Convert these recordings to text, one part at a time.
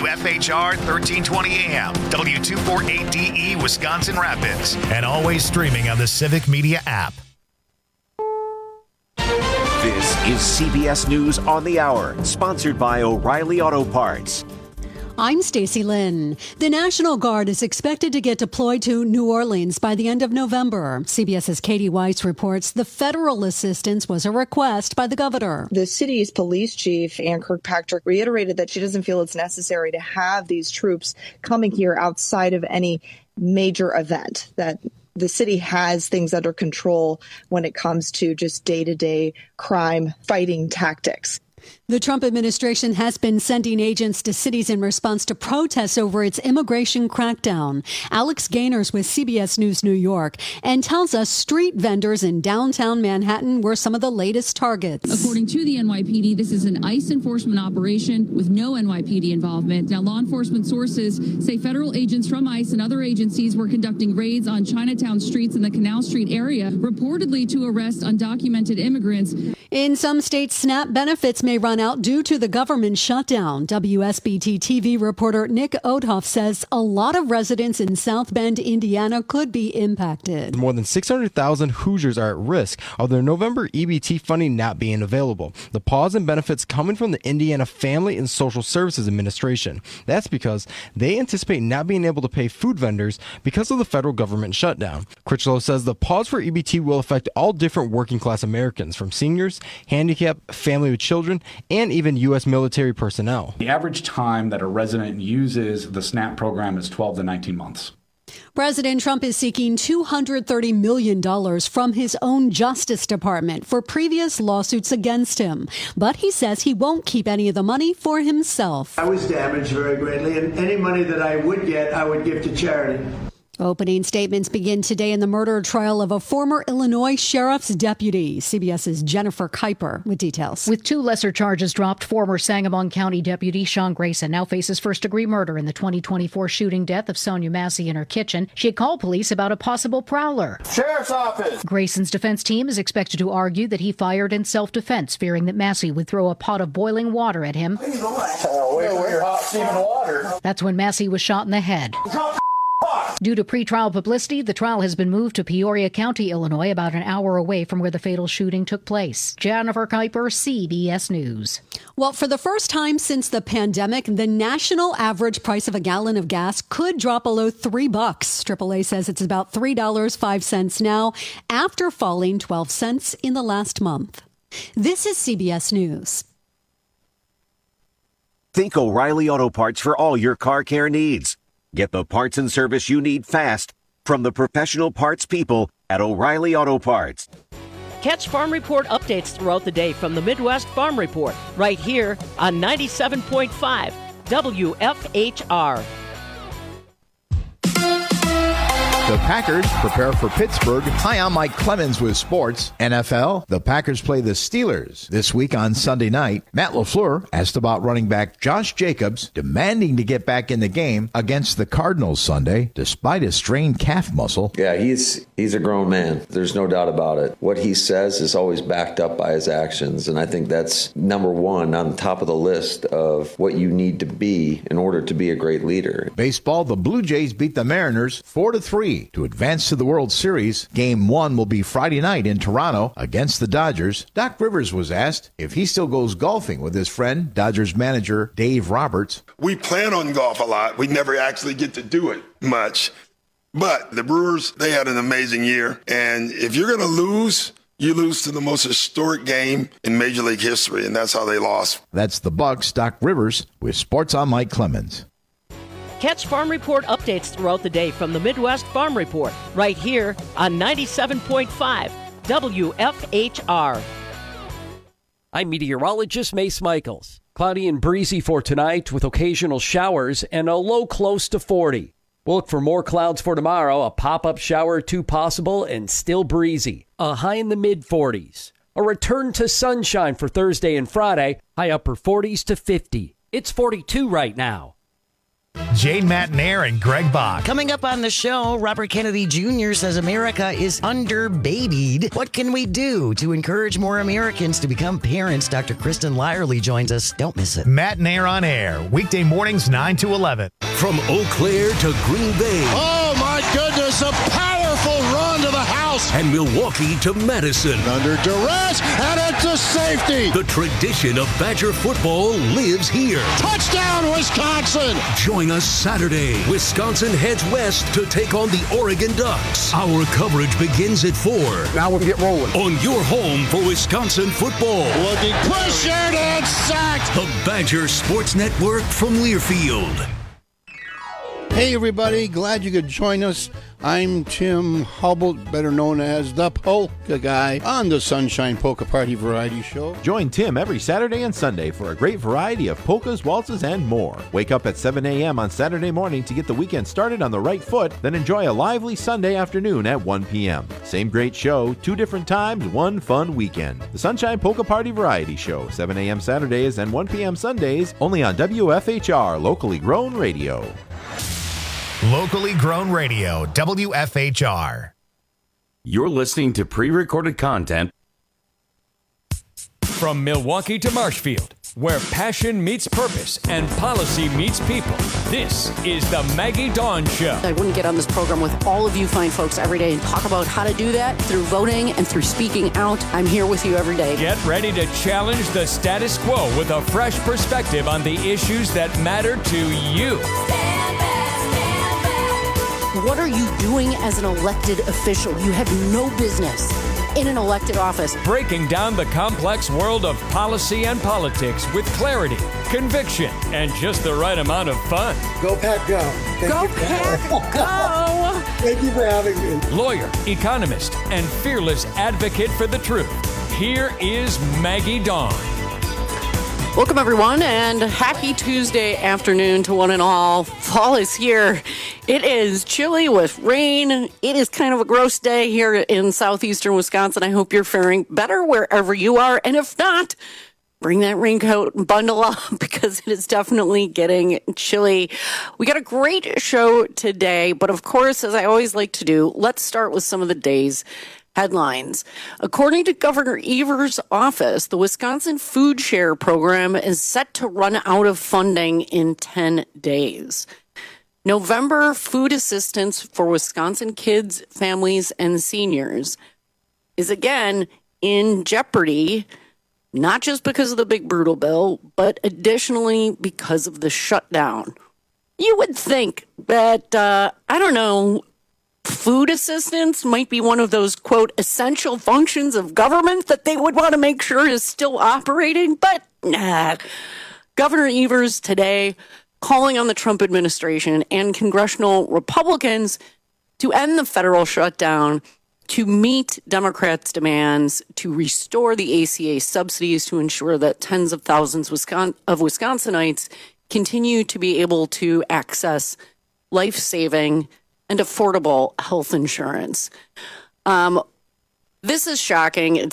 WFHR 1320 AM, W248DE Wisconsin Rapids, and always streaming on the Civic Media app. This is CBS News on the Hour, sponsored by O'Reilly Auto Parts. I'm Stacey Lynn. The National Guard is expected to get deployed to New Orleans by the end of November. CBS's Katie Weiss reports the federal assistance was a request by the governor. The city's police chief, Ann Kirkpatrick, reiterated that she doesn't feel it's necessary to have these troops coming here outside of any major event, that the city has things under control when it comes to just day-to-day crime fighting tactics. The Trump administration has been sending agents to cities in response to protests over its immigration crackdown. Alex Gainers with CBS News New York and tells us street vendors in downtown Manhattan were some of the latest targets. According to the NYPD, this is an ICE enforcement operation with no NYPD involvement. Now, law enforcement sources say federal agents from ICE and other agencies were conducting raids on Chinatown streets in the Canal Street area, reportedly to arrest undocumented immigrants. In some states, SNAP benefits may run out due to the government shutdown. WSBT TV reporter Nick Odhoff says a lot of residents in South Bend, Indiana could be impacted. More than 600,000 Hoosiers are at risk of their November EBT funding not being available. The pause in benefits coming from the Indiana Family and Social Services Administration. That's because they anticipate not being able to pay food vendors because of the federal government shutdown. Critchlow says the pause for EBT will affect all different working class Americans, from seniors, handicapped, family with children, and even U.S. military personnel. The average time that a resident uses the SNAP program is 12 to 19 months. President Trump is seeking $230 million from his own Justice Department for previous lawsuits against him. But he says he won't keep any of the money for himself. I was damaged very greatly, and any money that I would get, I would give to charity. Opening statements begin today in the murder trial of a former Illinois sheriff's deputy. CBS's Jennifer Kuiper with details. With two lesser charges dropped, former Sangamon County deputy Sean Grayson now faces first-degree murder in the 2024 shooting death of Sonia Massey in her kitchen. She had called police about a possible prowler. Sheriff's office! Grayson's defense team is expected to argue that he fired in self-defense, fearing that Massey would throw a pot of boiling water at him. Wait for your hot steaming water. That's when Massey was shot in the head. Due to pretrial publicity, the trial has been moved to Peoria County, Illinois, about an hour away from where the fatal shooting took place. Jennifer Kuiper, CBS News. Well, for the first time since the pandemic, the national average price of a gallon of gas could drop below $3. AAA says it's about $3.05 now, after falling 12 cents in the last month. This is CBS News. Think O'Reilly Auto Parts for all your car care needs. Get the parts and service you need fast from the professional parts people at O'Reilly Auto Parts. Catch Farm Report updates throughout the day from the Midwest Farm Report right here on 97.5 WFHR. The Packers prepare for Pittsburgh. Hi, I'm Mike Clemens with sports. NFL, the Packers play the Steelers this week on Sunday night. Matt LaFleur asked about running back Josh Jacobs, demanding to get back in the game against the Cardinals Sunday, despite a strained calf muscle. Yeah, he's a grown man. There's no doubt about it. What he says is always backed up by his actions, and I think that's number one on the top of the list of what you need to be in order to be a great leader. Baseball, the Blue Jays beat the Mariners 4-3 to advance to the World Series. Game 1 will be Friday night in Toronto against the Dodgers. Doc Rivers was asked if he still goes golfing with his friend, Dodgers manager Dave Roberts. We plan on golf a lot. We never actually get to do it much. But the Brewers, they had an amazing year. And if you're going to lose, you lose to the most historic game in Major League history, and that's how they lost. That's the Bucks. Doc Rivers with Sports on Mike Clemens. Catch Farm Report updates throughout the day from the Midwest Farm Report right here on 97.5 WFHR. I'm meteorologist Mace Michaels. Cloudy and breezy for tonight with occasional showers and a low close to 40. We'll look for more clouds for tomorrow, a pop-up shower or two possible and still breezy. A high in the mid-40s. A return to sunshine for Thursday and Friday, high upper 40s to 50. It's 42 right now. Jane Matnair and Greg Bach. Coming up on the show, Robert Kennedy Jr. says America is under-babied. What can we do to encourage more Americans to become parents? Dr. Kristen Lyerly joins us. Don't miss it. Matnair on air, weekday mornings 9 to 11. From Eau Claire to Green Bay. Oh, my goodness, a powerful run to the house. And Milwaukee to Madison. Under duress, and into safety. The tradition of Badger football lives here. Touchdown, Wisconsin! Join us Saturday. Wisconsin heads west to take on the Oregon Ducks. Our coverage begins at 4. Now we'll get rolling. On your home for Wisconsin football. Looking pressured and sacked. The Badger Sports Network from Learfield. Hey everybody, glad you could join us. I'm Tim Hubble, better known as the Polka Guy, on the Sunshine Polka Party Variety Show. Join Tim every Saturday and Sunday for a great variety of polkas, waltzes, and more. Wake up at 7 a.m. on Saturday morning to get the weekend started on the right foot, then enjoy a lively Sunday afternoon at 1 p.m. Same great show, 2 different times, 1 fun weekend. The Sunshine Polka Party Variety Show, 7 a.m. Saturdays and 1 p.m. Sundays, only on WFHR, locally grown radio. Locally grown radio, WFHR. You're listening to pre-recorded content from Milwaukee to Marshfield, where passion meets purpose and policy meets people. This is the Maggie Dawn Show. I wouldn't get on this program with all of you fine folks every day and talk about how to do that through voting and through speaking out. I'm here with you every day. Get ready to challenge the status quo with a fresh perspective on the issues that matter to you. What are you doing as an elected official? You have no business in an elected office. Breaking down the complex world of policy and politics with clarity, conviction, and just the right amount of fun. Go Pack Go. Go Pack Go. Thank you for having me. Lawyer, economist, and fearless advocate for the truth. Here is Maggie Dawn. Welcome, everyone, and happy Tuesday afternoon to one and all. Fall is here. It is chilly with rain. It is kind of a gross day here in southeastern Wisconsin. I hope you're faring better wherever you are. And if not, bring that raincoat and bundle up because it is definitely getting chilly. We got a great show today, but of course, as I always like to do, let's start with some of the day's headlines. According to Governor Evers' office, the Wisconsin Food Share program is set to run out of funding in 10 days. November food assistance for Wisconsin kids, families, and seniors is again in jeopardy, not just because of the big brutal bill, but additionally because of the shutdown. You would think that, food assistance might be one of those, quote, essential functions of government that they would want to make sure is still operating, but nah. Governor Evers today calling on the Trump administration and congressional Republicans to end the federal shutdown, to meet Democrats' demands, to restore the ACA subsidies to ensure that tens of thousands of Wisconsinites continue to be able to access life-saving and affordable health insurance. This is shocking. It's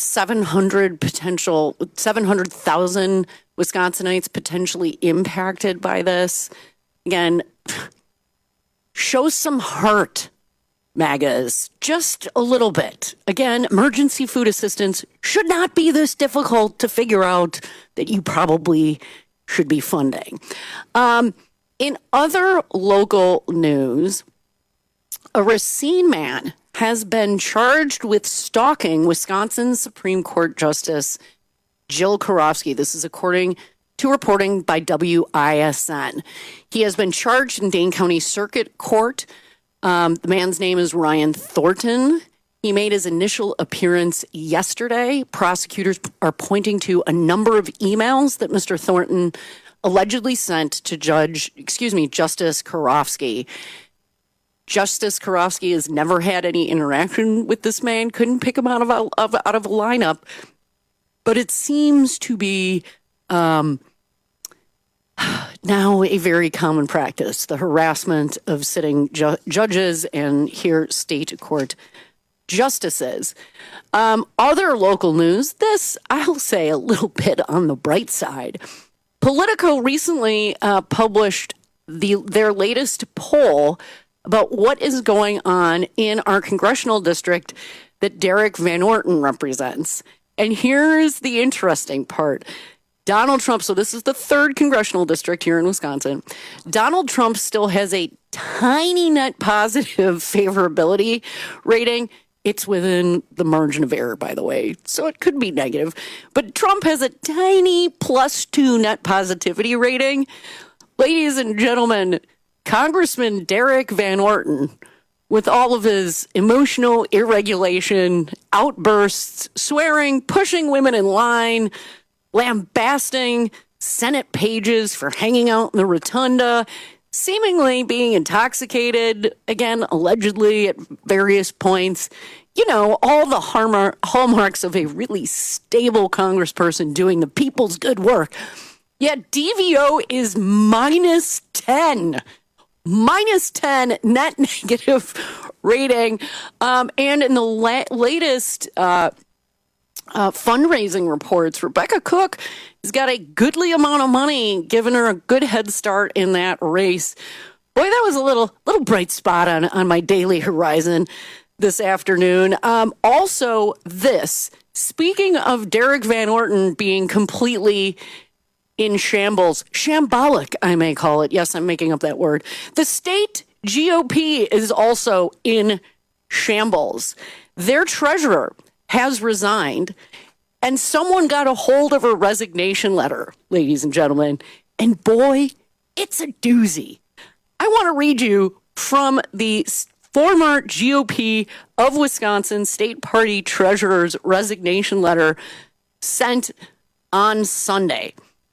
700,000 Wisconsinites potentially impacted by this. Again, show some heart, MAGAs, just a little bit. Again, emergency food assistance should not be this difficult to figure out that you probably should be funding. In other local news, a Racine man has been charged with stalking Wisconsin Supreme Court Justice Jill Karofsky. This is according to reporting by WISN. He has been charged in Dane County Circuit Court. The man's name is Ryan Thornton. He made his initial appearance yesterday. Prosecutors are pointing to a number of emails that Mr. Thornton allegedly sent to Justice Karofsky. Justice Karofsky has never had any interaction with this man, couldn't pick him out of a lineup. But it seems to be now a very common practice, the harassment of sitting judges and here state court justices. Other local news, this, I'll say, a little bit on the bright side. Politico recently published their latest poll about what is going on in our congressional district that Derek Van Orton represents. And here's the interesting part. Donald Trump, so this is the 3rd congressional district here in Wisconsin. Donald Trump still has a tiny net positive favorability rating. It's within the margin of error, by the way, so it could be negative. But Trump has a tiny +2 net positivity rating. Ladies and gentlemen, Congressman Derek Van Orton, with all of his emotional irregulation, outbursts, swearing, pushing women in line, lambasting Senate pages for hanging out in the rotunda, seemingly being intoxicated, again, allegedly at various points. You know, all the hallmarks of a really stable congressperson doing the people's good work. Yet DVO is -10. -10 net negative rating. And in the latest fundraising reports, Rebecca Cook has got a goodly amount of money, giving her a good head start in that race. Boy, that was a little bright spot on my daily horizon this afternoon. Also, speaking of Derek Van Orton being completely in shambles, shambolic, I may call it. Yes, I'm making up that word. The state GOP is also in shambles. Their treasurer has resigned, and someone got a hold of her resignation letter, ladies and gentlemen, and boy, it's a doozy. I want to read you from the former GOP of Wisconsin state party treasurer's resignation letter sent on Sunday.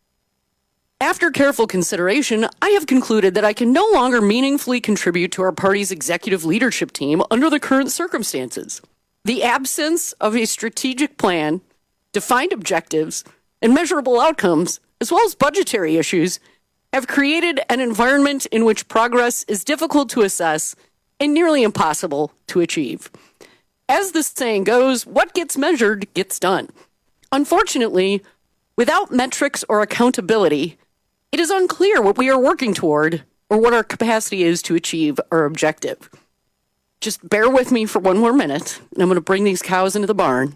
After careful consideration, I have concluded that I can no longer meaningfully contribute to our party's executive leadership team under the current circumstances. The absence of a strategic plan, defined objectives, and measurable outcomes, as well as budgetary issues, have created an environment in which progress is difficult to assess and nearly impossible to achieve. As the saying goes, what gets measured gets done. Unfortunately, without metrics or accountability, it is unclear what we are working toward or what our capacity is to achieve our objective. Just bear with me for one more minute, and I'm going to bring these cows into the barn.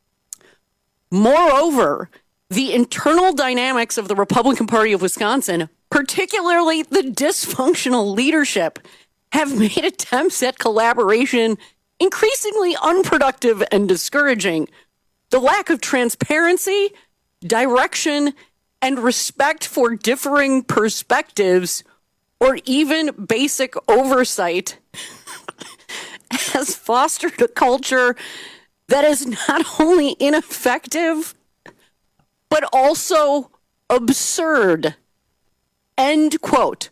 Moreover, the internal dynamics of the Republican Party of Wisconsin, particularly the dysfunctional leadership, have made attempts at collaboration increasingly unproductive and discouraging. The lack of transparency, direction, and respect for differing perspectives, or even basic oversight, has fostered a culture that is not only ineffective, but also absurd. End quote.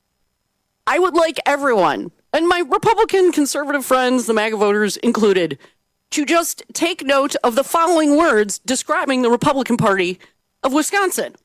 I would like everyone, and my Republican conservative friends, the MAGA voters included, to just take note of the following words describing the Republican Party of Wisconsin.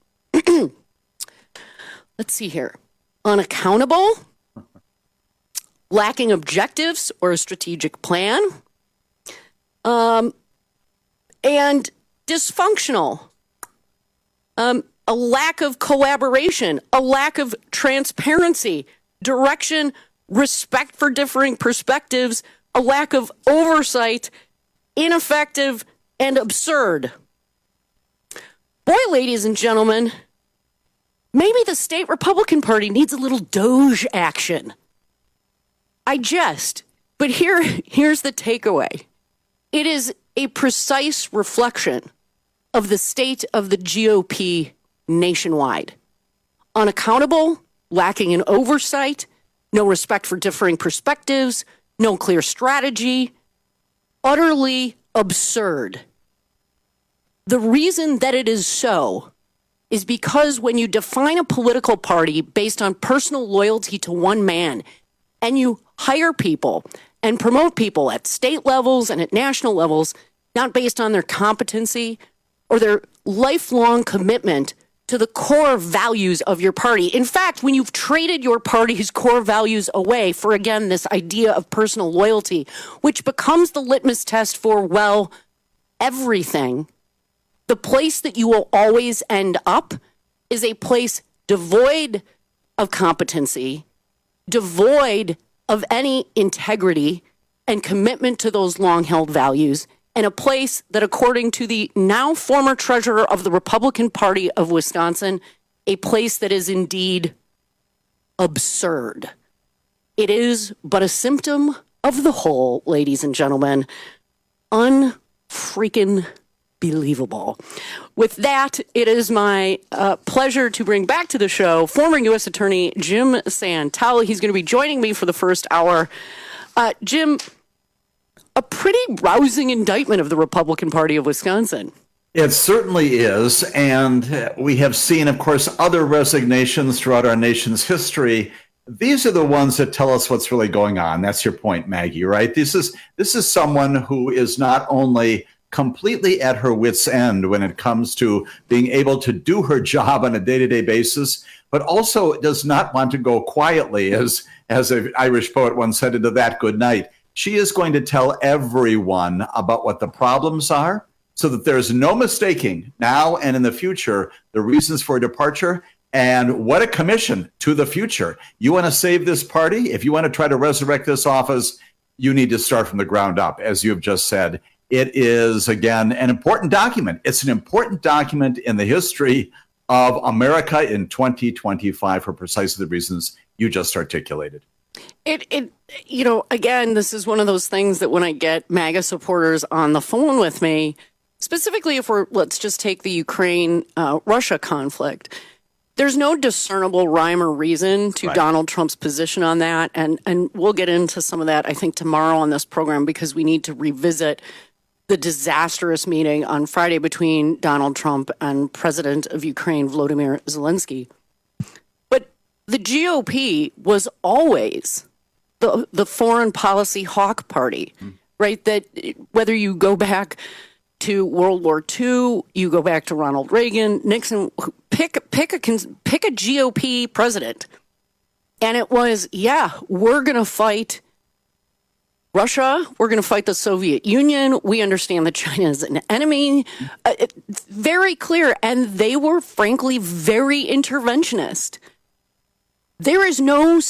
Let's see here. Unaccountable, lacking objectives or a strategic plan, and dysfunctional. A lack of collaboration, a lack of transparency, direction, respect for differing perspectives, a lack of oversight, ineffective, and absurd. Boy, ladies and gentlemen, maybe the state Republican Party needs a little Doge action. I jest, but here's the takeaway. It is a precise reflection of the state of the GOP nationwide. Unaccountable, lacking in oversight, no respect for differing perspectives, no clear strategy, utterly absurd. The reason that it is so is because when you define a political party based on personal loyalty to one man, and you hire people and promote people at state levels and at national levels, not based on their competency or their lifelong commitment to the core values of your party. In fact, when you've traded your party's core values away for, again, this idea of personal loyalty, which becomes the litmus test for, well, everything, the place that you will always end up is a place devoid of competency, devoid of any integrity and commitment to those long-held values, and a place that, according to the now former treasurer of the Republican Party of Wisconsin, a place that is indeed absurd. It is but a symptom of the whole, ladies and gentlemen. Unfreaking believable. With that, it is my pleasure to bring back to the show former U.S. Attorney Jim Santel. He's going to be joining me for the first hour. Jim, a pretty rousing indictment of the Republican Party of Wisconsin. It certainly is. And we have seen, of course, other resignations throughout our nation's history. These are the ones that tell us what's really going on. That's your point, Maggie, right? This is someone who is not only completely at her wit's end when it comes to being able to do her job on a day-to-day basis, but also does not want to go quietly, as an Irish poet once said, into that good night. She is going to tell everyone about what the problems are so that there's no mistaking now and in the future the reasons for departure. And what a commission to the future. You want to save this party? If you want to try to resurrect this office, you need to start from the ground up, as you have just said. It is, again, an important document. It's an important document in the history of America in 2025 for precisely the reasons you just articulated. Again, this is one of those things that when I get MAGA supporters on the phone with me, specifically if let's just take the Ukraine-Russia conflict, there's no discernible rhyme or reason to Donald Trump's position on that. And we'll get into some of that, I think, tomorrow on this program, because we need to revisit the disastrous meeting on Friday between Donald Trump and President of Ukraine, Volodymyr Zelensky. But the GOP was always the foreign policy hawk party, right? That whether you go back to World War II, you go back to Ronald Reagan, Nixon, pick a GOP president. And it was, we're going to fight Russia. We're going to fight the Soviet Union. We understand that China is an enemy. Very clear. And they were, frankly, very interventionist. There is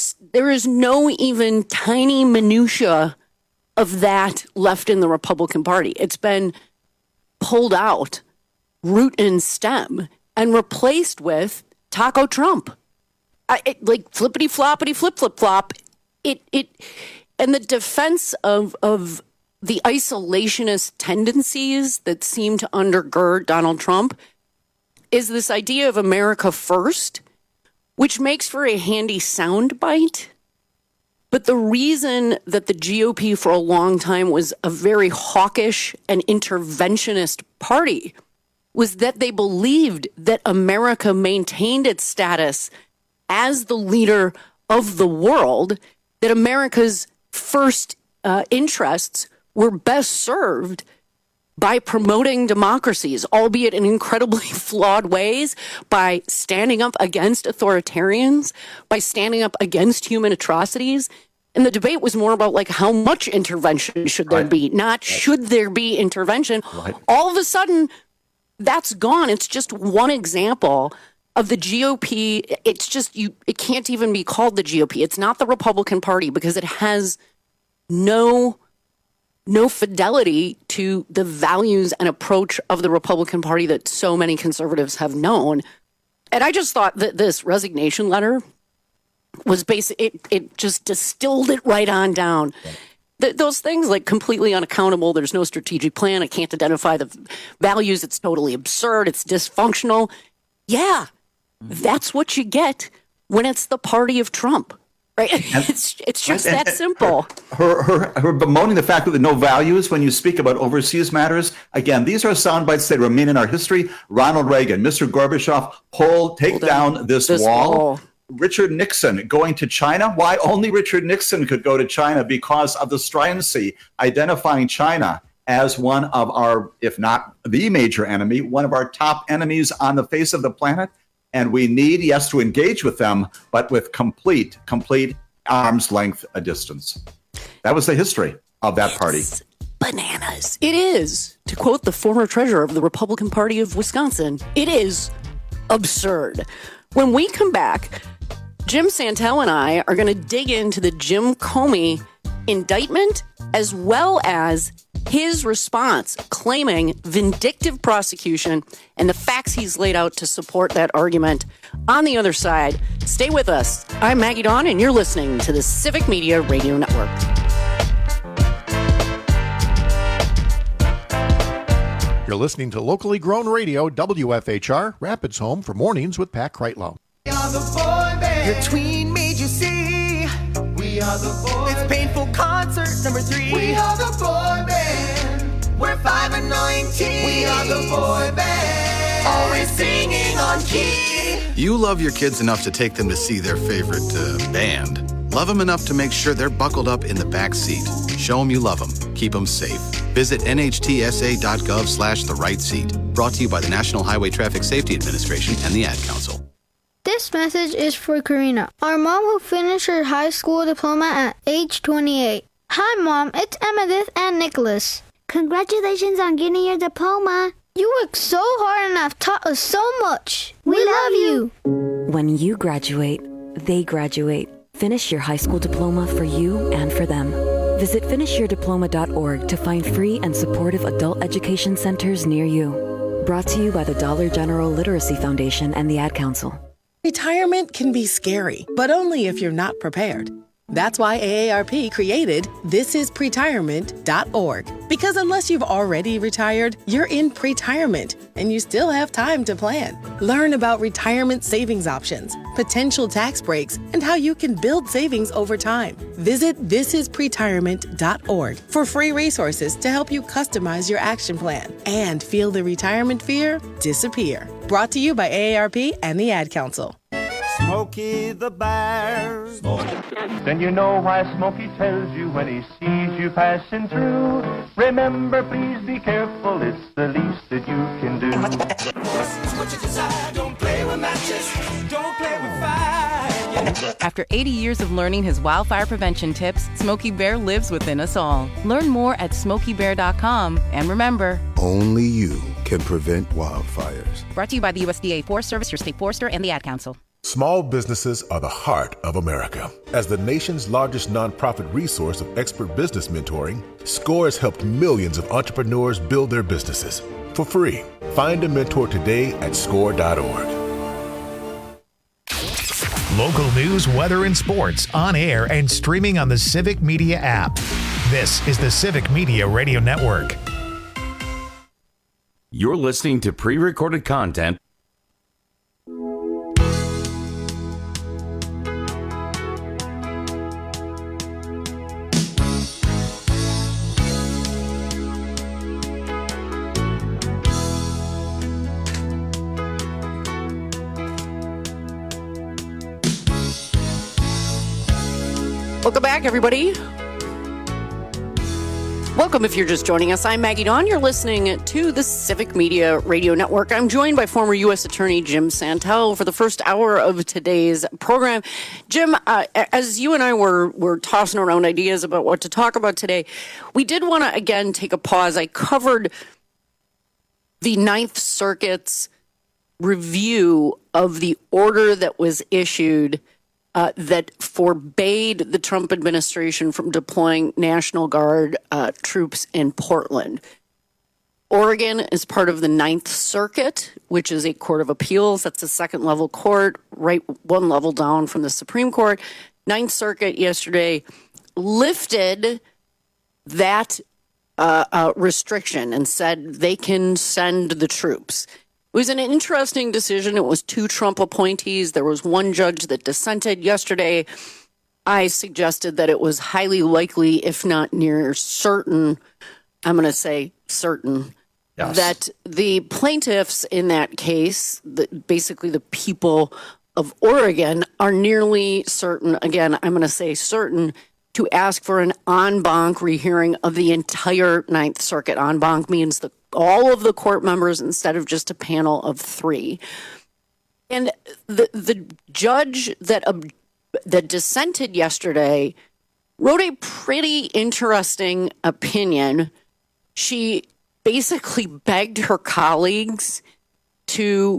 no even tiny minutia of that left in the Republican Party. It's been pulled out, root and stem, and replaced with Taco Trump. Like flippity floppity flip flip flop. And the defense of the isolationist tendencies that seem to undergird Donald Trump is this idea of America first, which makes for a handy soundbite. But the reason that the GOP for a long time was a very hawkish and interventionist party was that they believed that America maintained its status as the leader of the world, that America's first interests were best served by promoting democracies, albeit in incredibly flawed ways, by standing up against authoritarians, by standing up against human atrocities. And the debate was more about, like, how much intervention should there be, not should there be intervention. All of a sudden, that's gone. It's just one example of the GOP. It's just, it can't even be called the GOP. It's not the Republican Party because it has no fidelity to the values and approach of the Republican Party that so many conservatives have known. And I just thought that this resignation letter was it just distilled it right on down. Those things like completely unaccountable, there's no strategic plan, I can't identify the values, it's totally absurd, it's dysfunctional. Yeah, that's what you get when it's the party of Trump. Right? It's just that simple. Her bemoaning the fact that there are no values when you speak about overseas matters. Again, these are sound bites that remain in our history. Ronald Reagan, Mr. Gorbachev, take down this wall. Richard Nixon going to China. Why only Richard Nixon could go to China? Because of the stridency identifying China as one of our, if not the major enemy, one of our top enemies on the face of the planet. And we need, yes, to engage with them, but with complete arm's length a distance. That was the history of that party. Bananas. It is, to quote the former treasurer of the Republican Party of Wisconsin, it is absurd. When we come back, Jim Santel and I are going to dig into the Jim Comey indictment as well as his response claiming vindictive prosecution and the facts he's laid out to support that argument. On the other side, stay with us. I'm Maggie Dawn, and you're listening to the Civic Media Radio Network. You're listening to locally grown radio, WFHR, Rapids Home for Mornings with Pat Kreitlow. We are the boy band. Your tween made you see. We are the boy band. It's Painful Concert number 3. We are the boy band. We're 5 and 19. We are the boy band. Always singing on key. You love your kids enough to take them to see their favorite band. Love them enough to make sure they're buckled up in the back seat. Show them you love them. Keep them safe. Visit nhtsa.gov/the right seat. Brought to you by the National Highway Traffic Safety Administration and the Ad Council. This message is for Karina, our mom who finished her high school diploma at age 28. Hi, Mom. It's Emmettith and Nicholas. Congratulations on getting your diploma. You worked so hard and have taught us so much. We love you. When you graduate, they graduate. Finish your high school diploma for you and for them. Visit finishyourdiploma.org to find free and supportive adult education centers near you. Brought to you by the Dollar General Literacy Foundation and the Ad Council. Retirement can be scary, but only if you're not prepared. That's why AARP created thisispretirement.org. Because unless you've already retired, you're in pretirement, and you still have time to plan. Learn about retirement savings options, potential tax breaks, and how you can build savings over time. Visit thisispretirement.org for free resources to help you customize your action plan and feel the retirement fear disappear. Brought to you by AARP and the Ad Council. Smokey the Bear. Then you know why Smokey tells you when he sees you passing through. Remember, please be careful, it's the least that you can do. It's what you desire, don't play with matches, don't play with fire. After 80 years of learning his wildfire prevention tips, Smokey Bear lives within us all. Learn more at SmokeyBear.com. And remember, only you can prevent wildfires. Brought to you by the USDA Forest Service, your state forester, and the Ad Council. Small businesses are the heart of America. As the nation's largest nonprofit resource of expert business mentoring, SCORE has helped millions of entrepreneurs build their businesses for free. Find a mentor today at score.org. Local news, weather, and sports on air and streaming on the Civic Media app. This is the Civic Media Radio Network. You're listening to pre-recorded content. Welcome back, everybody. Welcome if you're just joining us. I'm Maggie Dawn. You're listening to the Civic Media Radio Network. I'm joined by former U.S. Attorney Jim Santel for the first hour of today's program. Jim, as you and I were tossing around ideas about what to talk about today, we did want to, again, take a pause. I covered the Ninth Circuit's review of the order that was issued that forbade the Trump administration from deploying National Guard troops in Portland. Oregon is part of the Ninth Circuit, which is a court of appeals. That's a second-level court, right one level down from the Supreme Court. Ninth Circuit yesterday lifted that restriction and said they can send the troops. It was an interesting decision. It was 2 Trump appointees. There was one judge that dissented. Yesterday, I suggested that it was highly likely, if not near certain, I'm going to say certain, yes, that the plaintiffs in that case, basically the people of Oregon, are nearly certain, again, I'm going to say certain, to ask for an en banc rehearing of the entire Ninth Circuit. En banc means all of the court members instead of just a panel of 3. And the judge that dissented yesterday wrote a pretty interesting opinion. She basically begged her colleagues to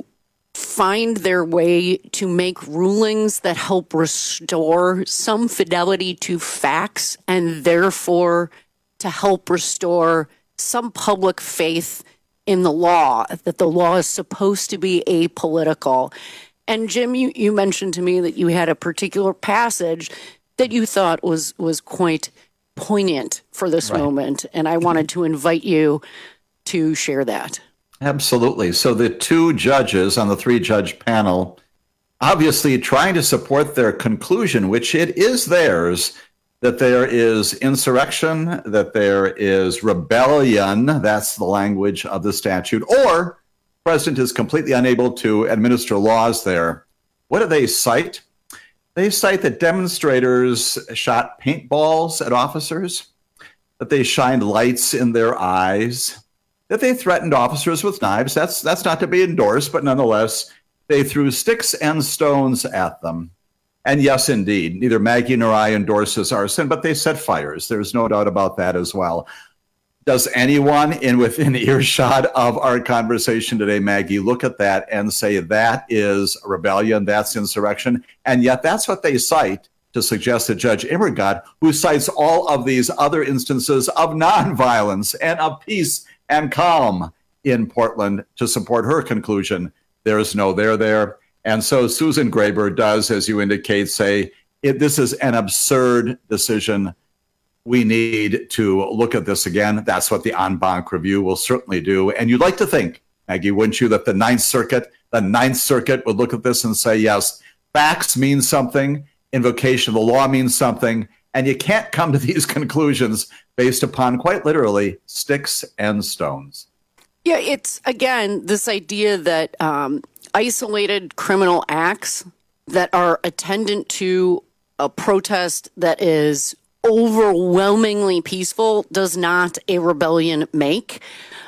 find their way to make rulings that help restore some fidelity to facts and therefore to help restore some public faith in the law, that the law is supposed to be apolitical. And Jim, you mentioned to me that you had a particular passage that you thought was quite poignant for this moment, and I wanted to invite you to share that. Absolutely. So the two judges on the three-judge panel, obviously trying to support their conclusion, which it is theirs, that there is insurrection, that there is rebellion, that's the language of the statute, or the president is completely unable to administer laws there. What do they cite? They cite that demonstrators shot paintballs at officers, that they shined lights in their eyes, that they threatened officers with knives. That's not to be endorsed, but nonetheless, they threw sticks and stones at them. And yes, indeed, neither Maggie nor I endorses arson, but they set fires. There's no doubt about that as well. Does anyone within earshot of our conversation today, Maggie, look at that and say that is rebellion, that's insurrection? And yet that's what they cite to suggest that Judge Immergott, who cites all of these other instances of nonviolence and of peace and calm in Portland, to support her conclusion, there is no there there. And so Susan Graber does, as you indicate, say, this is an absurd decision. We need to look at this again. That's what the en banc review will certainly do. And you'd like to think, Maggie, wouldn't you, that the Ninth Circuit would look at this and say, yes, facts mean something, invocation of the law means something, and you can't come to these conclusions based upon, quite literally, sticks and stones. Yeah, it's, again, this idea that isolated criminal acts that are attendant to a protest that is overwhelmingly peaceful does not a rebellion make.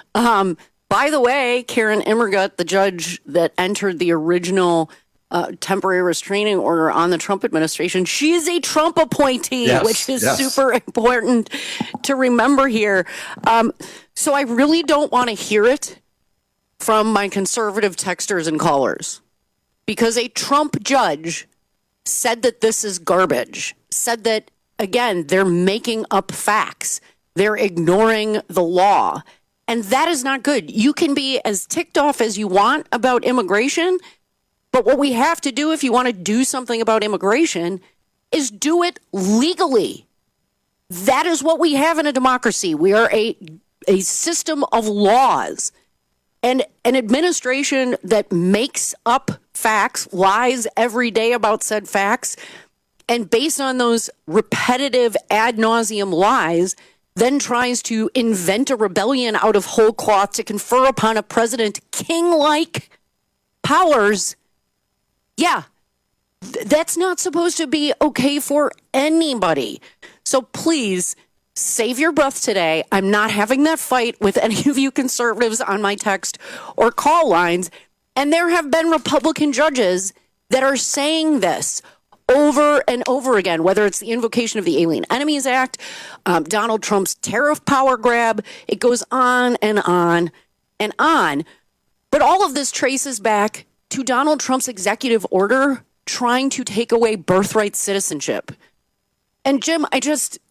By the way, Karen Immergott, the judge that entered the original temporary restraining order on the Trump administration, she is a Trump appointee, which is super important to remember here. So I really don't want to hear it from my conservative texters and callers, because a Trump judge said that this is garbage, said that, again, they're making up facts. They're ignoring the law. And that is not good. You can be as ticked off as you want about immigration, but what we have to do if you want to do something about immigration is do it legally. That is what we have in a democracy. We are a system of laws. And an administration that makes up facts, lies every day about said facts, and based on those repetitive ad nauseum lies, then tries to invent a rebellion out of whole cloth to confer upon a president king-like powers. Yeah, that's not supposed to be okay for anybody. So please, save your breath today. I'm not having that fight with any of you conservatives on my text or call lines. And there have been Republican judges that are saying this over and over again, whether it's the invocation of the Alien Enemies Act, Donald Trump's tariff power grab. It goes on and on and on. But all of this traces back to Donald Trump's executive order trying to take away birthright citizenship. And Jim, I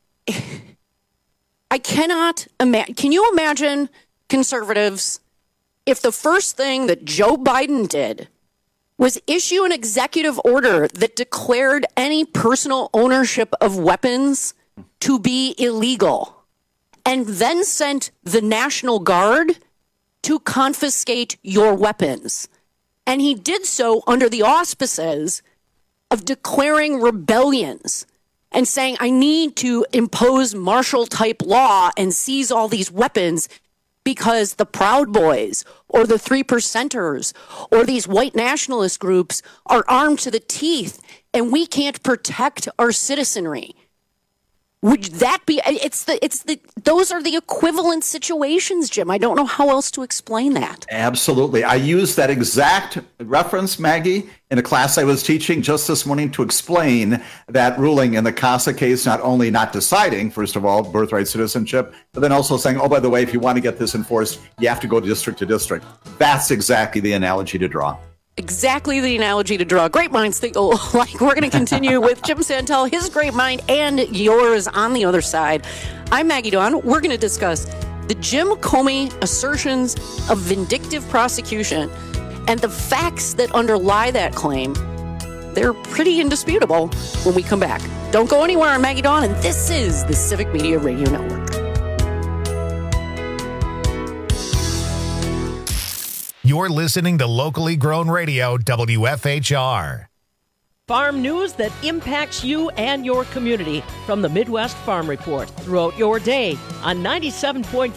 cannot imagine. Can you imagine, conservatives, if the first thing that Joe Biden did was issue an executive order that declared any personal ownership of weapons to be illegal, and then sent the National Guard to confiscate your weapons? And he did so under the auspices of declaring rebellions and saying, I need to impose martial-type law and seize all these weapons because the Proud Boys or the 3%ers or these white nationalist groups are armed to the teeth and we can't protect our citizenry. Would that be, those are the equivalent situations, Jim. I don't know how else to explain that. Absolutely. I used that exact reference, Maggie, in a class I was teaching just this morning to explain that ruling in the CASA case, not only not deciding, first of all, birthright citizenship, but then also saying, oh, by the way, if you want to get this enforced, you have to go district to district. That's exactly the analogy to draw. exactly the analogy to draw. Great minds think alike. We're going to continue with Jim Santel, his great mind, and yours on the other side. I'm Maggie Dawn. We're going to discuss the Jim Comey assertions of vindictive prosecution and the facts that underlie that claim. They're pretty indisputable when we come back. Don't go anywhere. I'm Maggie Dawn, and this is the Civic Media Radio Network. You're listening to locally grown radio, WFHR. Farm news that impacts you and your community from the Midwest Farm Report throughout your day on 97.5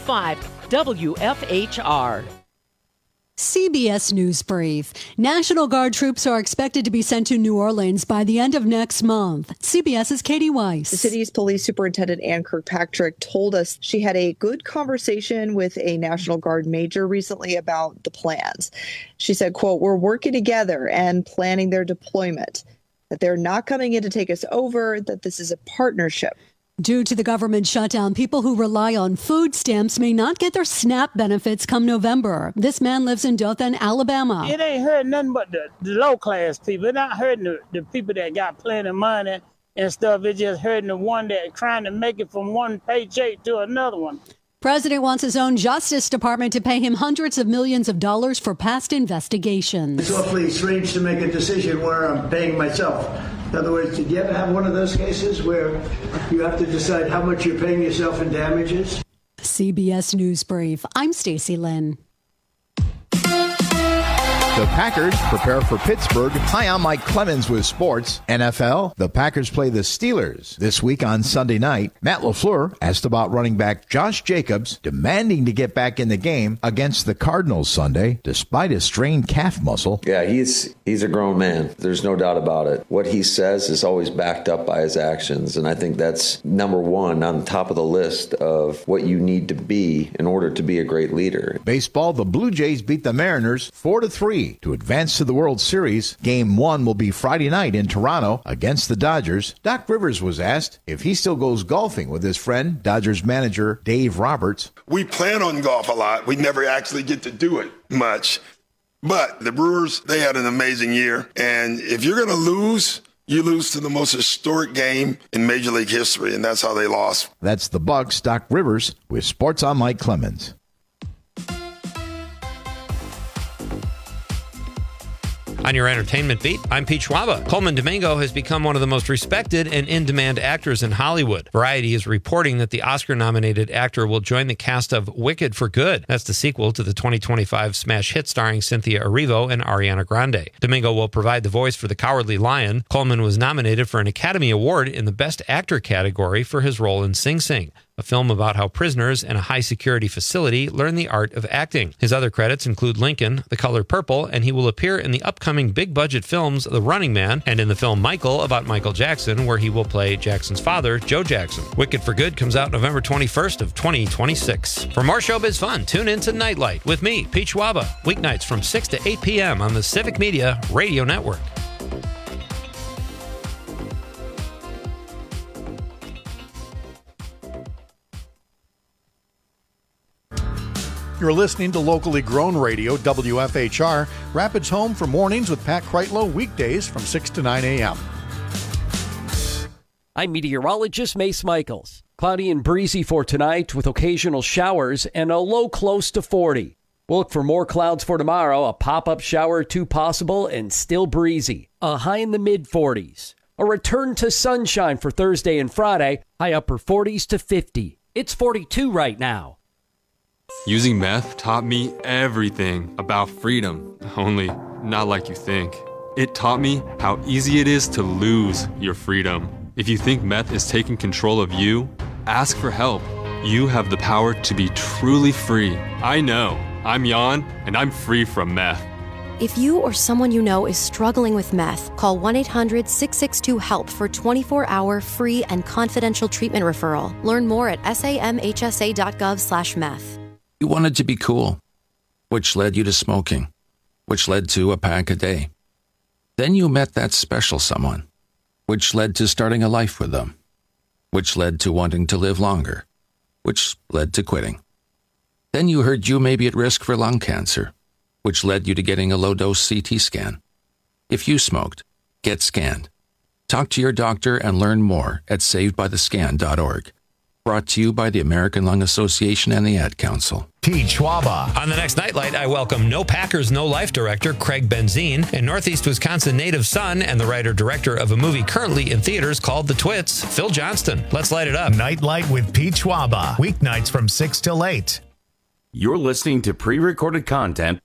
WFHR. CBS News Brief. National Guard troops are expected to be sent to New Orleans by the end of next month. CBS's Katie Weiss. The city's police superintendent, Ann Kirkpatrick, told us she had a good conversation with a National Guard major recently about the plans. She said, quote, "We're working together and planning their deployment, that they're not coming in to take us over, that this is a partnership." Due to the government shutdown, people who rely on food stamps may not get their SNAP benefits come November. This man lives in Dothan, Alabama. It ain't hurting nothing but the low-class people. It's not hurting the people that got plenty of money and stuff. It's just hurting the one that's trying to make it from one paycheck to another one. President wants his own Justice Department to pay him hundreds of millions of dollars for past investigations. It's awfully strange to make a decision where I'm paying myself. In other words, did you ever have one of those cases where you have to decide how much you're paying yourself in damages? CBS News Brief. I'm Stacey Lynn. The Packers prepare for Pittsburgh. Hi, I'm Mike Clemens with sports. NFL, the Packers play the Steelers this week on Sunday night. Matt LaFleur asked about running back Josh Jacobs, demanding to get back in the game against the Cardinals Sunday, despite a strained calf muscle. Yeah, he's a grown man. There's no doubt about it. What he says is always backed up by his actions, and I think that's number one on the top of the list of what you need to be in order to be a great leader. Baseball, the Blue Jays beat the Mariners 4-3 to advance to the World Series. Game 1 will be Friday night in Toronto against the Dodgers. Doc Rivers was asked if he still goes golfing with his friend, Dodgers manager Dave Roberts. We plan on golf a lot. We never actually get to do it much. But the Brewers, they had an amazing year. And if you're going to lose, you lose to the most historic game in Major League history, and that's how they lost. That's the Bucks. Doc Rivers with Sports on Mike Clemens. On your entertainment beat, I'm Pete Schwaba. Coleman Domingo has become one of the most respected and in-demand actors in Hollywood. Variety is reporting that the Oscar-nominated actor will join the cast of Wicked for Good. That's the sequel to the 2025 smash hit starring Cynthia Erivo and Ariana Grande. Domingo will provide the voice for the Cowardly Lion. Coleman was nominated for an Academy Award in the Best Actor category for his role in Sing Sing, a film about how prisoners in a high-security facility learn the art of acting. His other credits include Lincoln, The Color Purple, and he will appear in the upcoming big-budget films The Running Man and in the film Michael about Michael Jackson, where he will play Jackson's father, Joe Jackson. Wicked for Good comes out November 21st of 2026. For more showbiz fun, tune in to Nightlight with me, Pete Schwaba, weeknights from 6 to 8 p.m. on the Civic Media Radio Network. You're listening to locally grown radio, WFHR, Rapids home for mornings with Pat Kreitlow, weekdays from 6 to 9 a.m. I'm meteorologist Mace Michaels. Cloudy and breezy for tonight with occasional showers and a low close to 40. We'll look for more clouds for tomorrow, a pop-up shower or two possible and still breezy. A high in the mid-40s. A return to sunshine for Thursday and Friday, high upper 40s to 50. It's 42 right now. Using meth taught me everything about freedom, only not like you think. It taught me how easy it is to lose your freedom. If you think meth is taking control of you, ask for help. You have the power to be truly free. I know. I'm Jan, and I'm free from meth. If you or someone you know is struggling with meth, call 1-800-662-HELP for 24-hour free and confidential treatment referral. Learn more at samhsa.gov/meth. You wanted to be cool, which led you to smoking, which led to a pack a day. Then you met that special someone, which led to starting a life with them, which led to wanting to live longer, which led to quitting. Then you heard you may be at risk for lung cancer, which led you to getting a low-dose CT scan. If you smoked, get scanned. Talk to your doctor and learn more at savedbythescan.org. Brought to you by the American Lung Association and the Ad Council. Pete Schwaba. On the next Nightlight, I welcome No Packers, No Life director Craig Benzine and Northeast Wisconsin native son and the writer-director of a movie currently in theaters called The Twits, Phil Johnston. Let's light it up. Nightlight with Pete Schwaba. Weeknights from 6 till 8. You're listening to pre-recorded content.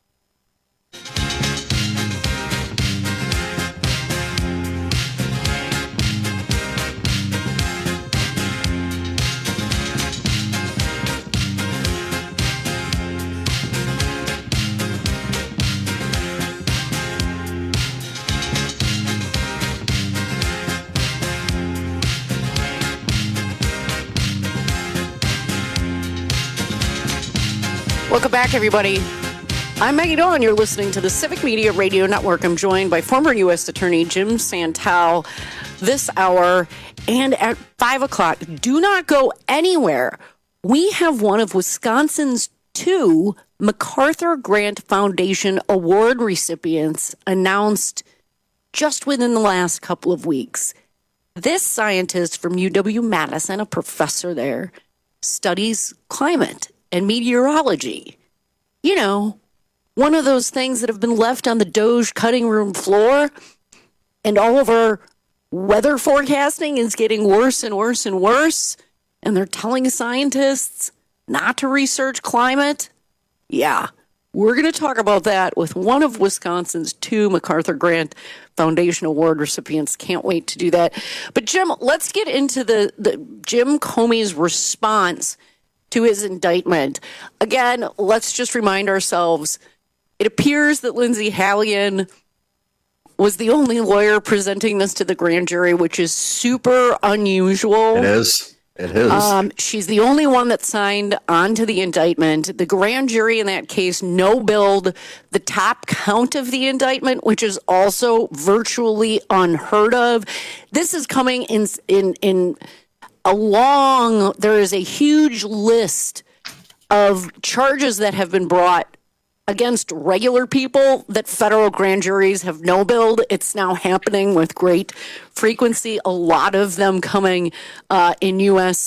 Welcome back, everybody. I'm Maggie Dawn. You're listening to the Civic Media Radio Network. I'm joined by former U.S. Attorney Jim Santel this hour. And at 5 o'clock, do not go anywhere. We have one of Wisconsin's 2 MacArthur Grant Foundation Award recipients announced just within the last couple of weeks. This scientist from UW-Madison, a professor there, studies climate and meteorology. You know, one of those things that have been left on the Doge cutting room floor, and all of our weather forecasting is getting worse and worse and worse, and they're telling scientists not to research climate. Yeah, we're going to talk about that with one of Wisconsin's 2 MacArthur Grant Foundation Award recipients. Can't wait to do that. But Jim, let's get into the Jim Comey's response to his indictment. Again, let's just remind ourselves, it appears that Lindsay Hallian was the only lawyer presenting this to the grand jury, which is super unusual. It is. It is. She's the only one that signed onto the indictment. The grand jury in that case no-billed the top count of the indictment, which is also virtually unheard of. This is coming in there is a huge list of charges that have been brought against regular people that federal grand juries have no-billed. It's now happening with great frequency, a lot of them coming in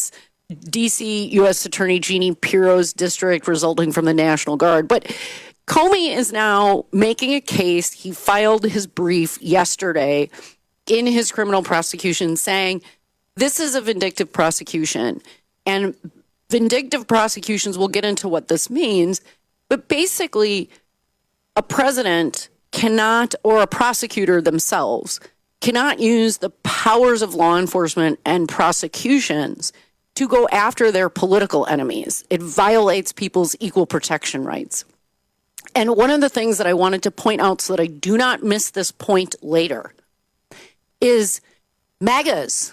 D.C. U.S. Attorney Jeannie Pirro's district, resulting from the National Guard. But Comey is now making a case. He filed his brief yesterday in his criminal prosecution saying, this is a vindictive prosecution, and vindictive prosecutions, we'll get into what this means, but basically a president cannot, or a prosecutor themselves, cannot use the powers of law enforcement and prosecutions to go after their political enemies. It violates people's equal protection rights. And one of the things that I wanted to point out so that I do not miss this point later is MAGAs.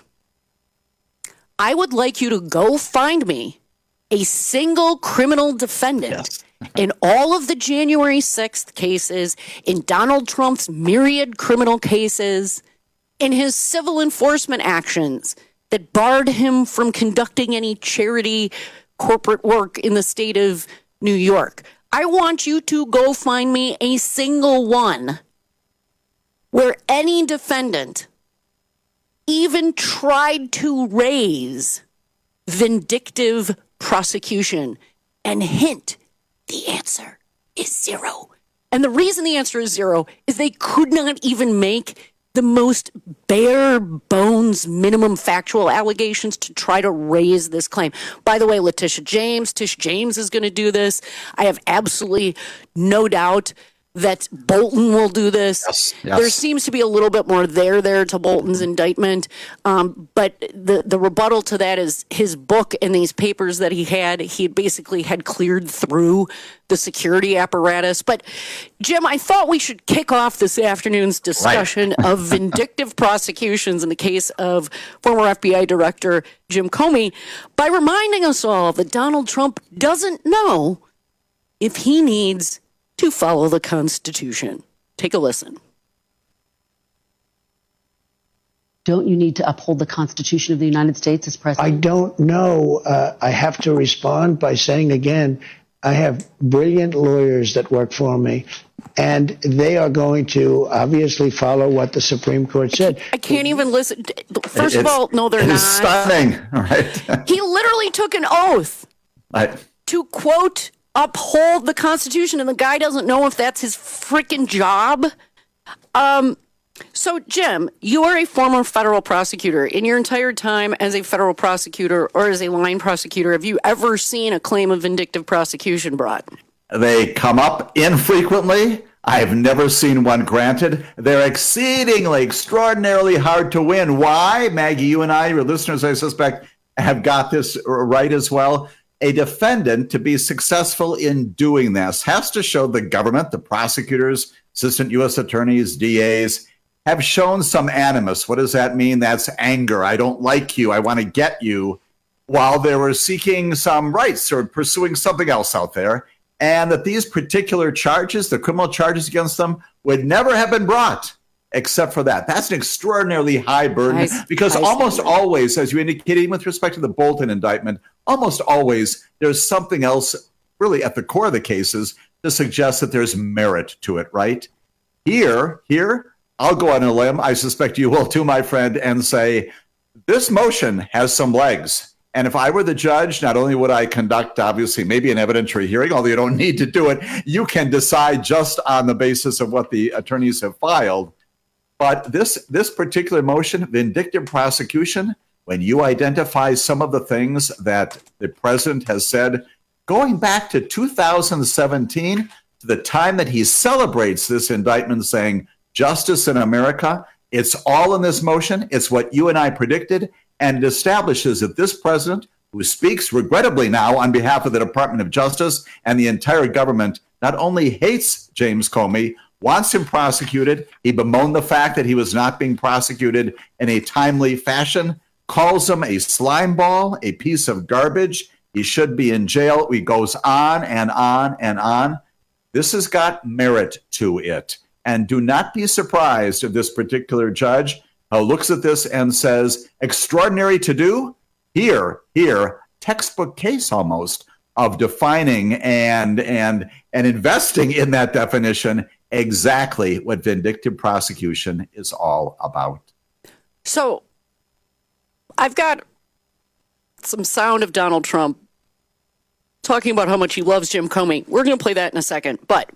I would like you to go find me a single criminal defendant in all of the January 6th cases, in Donald Trump's myriad criminal cases, in his civil enforcement actions that barred him from conducting any charity corporate work in the state of New York. I want you to go find me a single one where any defendant even tried to raise vindictive prosecution. And hint, the answer is 0. And the reason the answer is 0 is they could not even make the most bare bones minimum factual allegations to try to raise this claim. By the way, Tish James is going to do this. I have absolutely no doubt that Bolton will do this. Yes. There seems to be a little bit more there to Bolton's indictment. But the rebuttal to that is his book and these papers that he basically had cleared through the security apparatus. But Jim, I thought we should kick off this afternoon's discussion of vindictive prosecutions in the case of former FBI Director Jim Comey by reminding us all that Donald Trump doesn't know if he needs to follow the Constitution. Take a listen. Don't you need to uphold the Constitution of the United States as president? I don't know. I have to respond by saying again, I have brilliant lawyers that work for me, and they are going to obviously follow what the Supreme Court said. I can't even listen. First of all, no, they're not. It's stunning, right? He literally took an oath to, quote, uphold the Constitution, and the guy doesn't know if that's his freaking job. So, Jim, you are a former federal prosecutor. In your entire time as a federal prosecutor or as a line prosecutor, have you ever seen a claim of vindictive prosecution brought? They come up infrequently. I've never seen one granted. They're extraordinarily hard to win. Why? Maggie, you and I, your listeners, I suspect, have got this right as well. A defendant, to be successful in doing this, has to show the government, the prosecutors, assistant U.S. attorneys, DAs, have shown some animus. What does that mean? That's anger. I don't like you. I want to get you, while they were seeking some rights or pursuing something else out there. And that these particular charges, the criminal charges against them, would never have been brought except for that. That's an extraordinarily high burden because almost always, as you indicated, with respect to the Bolton indictment, almost always there's something else really at the core of the cases to suggest that there's merit to it, right? Here, I'll go on a limb, I suspect you will too, my friend, and say this motion has some legs. And if I were the judge, not only would I conduct, obviously, maybe an evidentiary hearing, although you don't need to do it, you can decide just on the basis of what the attorneys have filed. But this particular motion, vindictive prosecution, when you identify some of the things that the president has said, going back to 2017, to the time that he celebrates this indictment saying, justice in America, it's all in this motion. It's what you and I predicted. And it establishes that this president, who speaks regrettably now on behalf of the Department of Justice and the entire government, not only hates James Comey, wants him prosecuted. He bemoaned the fact that he was not being prosecuted in a timely fashion, calls him a slime ball, a piece of garbage. He should be in jail. He goes on and on and on. This has got merit to it. And do not be surprised if this particular judge looks at this and says, extraordinary to do? Here, textbook case almost of defining and investing in that definition exactly what vindictive prosecution is all about. So I've got some sound of Donald Trump talking about how much he loves Jim Comey. We're going to play that in a second. But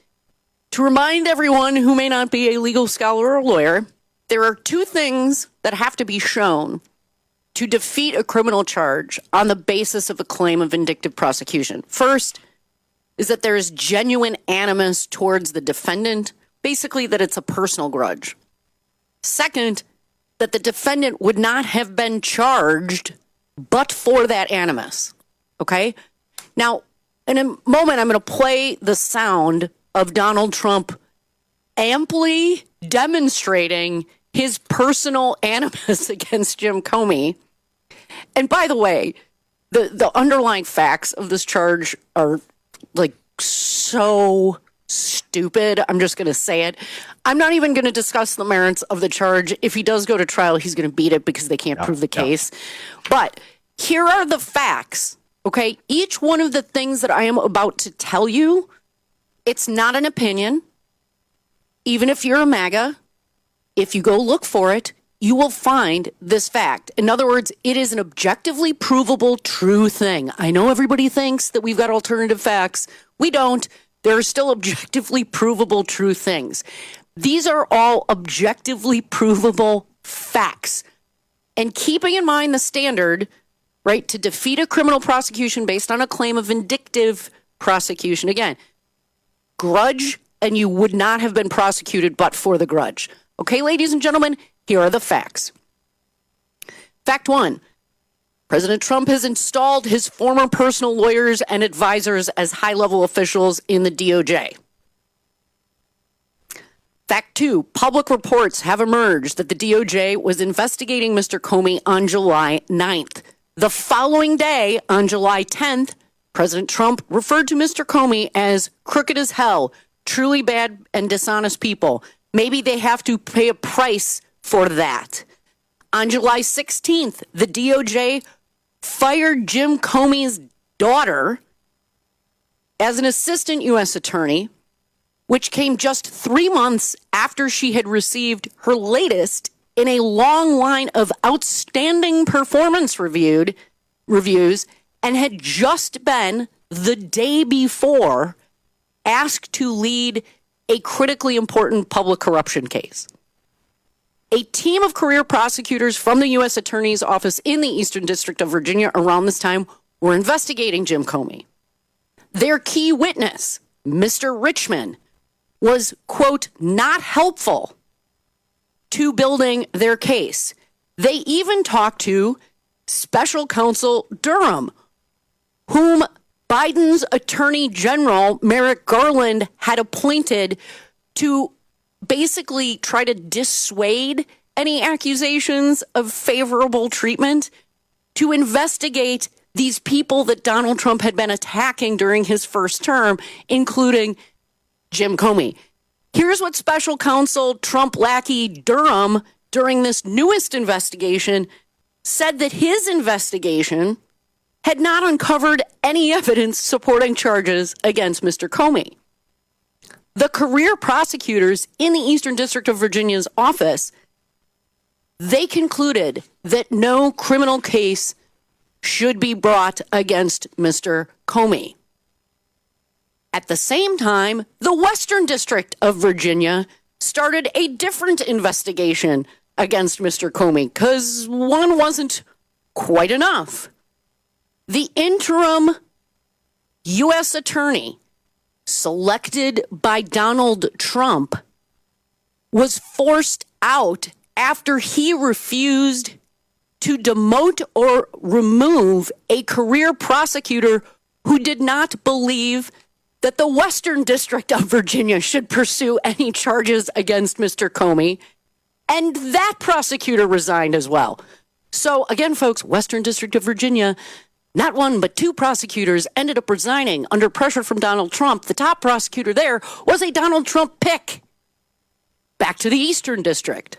to remind everyone who may not be a legal scholar or lawyer, there are two things that have to be shown to defeat a criminal charge on the basis of a claim of vindictive prosecution. First is that there is genuine animus towards the defendant, basically that it's a personal grudge. Second, that the defendant would not have been charged but for that animus. Okay? Now, in a moment, I'm going to play the sound of Donald Trump amply demonstrating his personal animus against Jim Comey. And by the way, the underlying facts of this charge are like so stupid. I'm just going to say it. I'm not even going to discuss the merits of the charge. If he does go to trial, he's going to beat it because they can't prove the case. But here are the facts, okay? Each one of the things that I am about to tell you, it's not an opinion. Even if you're a MAGA, if you go look for it, you will find this fact. In other words, it is an objectively provable true thing. I know everybody thinks that we've got alternative facts. We don't. There are still objectively provable true things. These are all objectively provable facts. And keeping in mind the standard, right, to defeat a criminal prosecution based on a claim of vindictive prosecution, again, grudge, and you would not have been prosecuted but for the grudge. Okay, ladies and gentlemen, here are the facts. Fact one, President Trump has installed his former personal lawyers and advisors as high-level officials in the DOJ. Fact two, public reports have emerged that the DOJ was investigating Mr. Comey on July 9th. The following day, on July 10th, President Trump referred to Mr. Comey as crooked as hell, truly bad and dishonest people. Maybe they have to pay a price for that. On July 16th, the DOJ fired Jim Comey's daughter as an assistant U.S. attorney, which came just 3 months after she had received her latest in a long line of outstanding performance reviews and had just been, the day before, asked to lead a critically important public corruption case. A team of career prosecutors from the U.S. Attorney's Office in the Eastern District of Virginia around this time were investigating Jim Comey. Their key witness, Mr. Richman, was, quote, not helpful to building their case. They even talked to special counsel Durham, whom Biden's Attorney General Merrick Garland had appointed to basically try to dissuade any accusations of favorable treatment, to investigate these people that Donald Trump had been attacking during his first term, including Jim Comey. Here's what special counsel Trump lackey Durham, during this newest investigation, said that his investigation had not uncovered any evidence supporting charges against Mr. Comey. The career prosecutors in the Eastern District of Virginia's office, they concluded that no criminal case should be brought against Mr. Comey. At the same time, the Western District of Virginia started a different investigation against Mr. Comey because one wasn't quite enough. The interim U.S. attorney selected by Donald Trump was forced out after he refused to demote or remove a career prosecutor who did not believe that the Western District of Virginia should pursue any charges against Mr. Comey. And that prosecutor resigned as well. So again, folks, Western District of Virginia, not one but two prosecutors ended up resigning under pressure from Donald Trump. The top prosecutor there was a Donald Trump pick. Back to the Eastern District.